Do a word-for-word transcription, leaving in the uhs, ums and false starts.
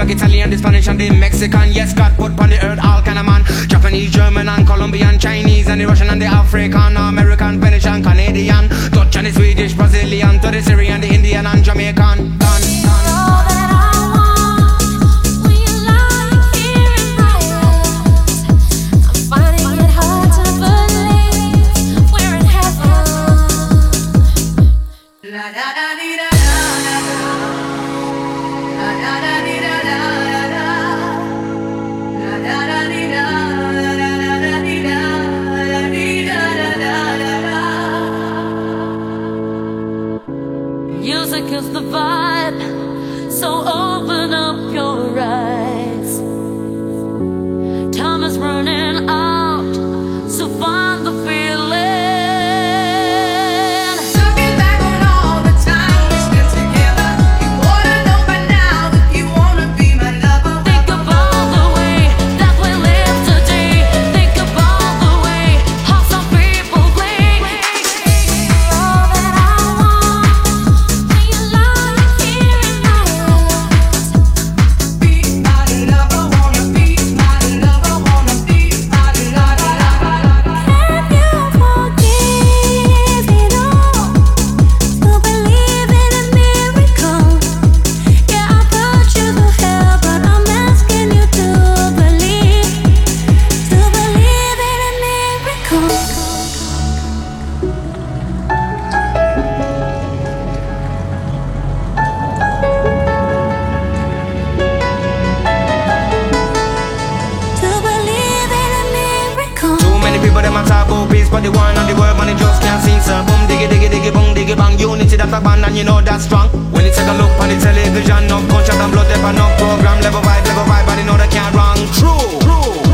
black, Italian, the Spanish and the Mexican. Yes, God put on the earth all kind of man. Japanese, German and Colombian, Chinese and the Russian and the African, American, Venetian, Canadian, Dutch and the Swedish, Brazilian, to the Syrian, the Indian and Jamaican. Done, done. Music is the vibe, so open up your eyes. Time is running out, so find the feeling. Looking back on all the time we spent together, you oughta know by now that you wanna be my lover. Think about the way that we live today. Think about the way how some people play. All that I want when you lie here in my arms. Be my lover, wanna be my lover, wanna be my lover. Can you forgive it all? To believe in a miracle. Yeah, I put you to hell, but I'm asking you to believe, to believe in a miracle. To believe in a miracle. Too many people them a talk about peace, but the one on the world man, they just can't sing. So boom, diggy, diggy, diggy, boom, diggy, bang. Unity that's a band and you know that's strong. When you take a look on the television, no gunshot and blood, there no program. Level vibe, level vibe, but you know they can't wrong. True, true.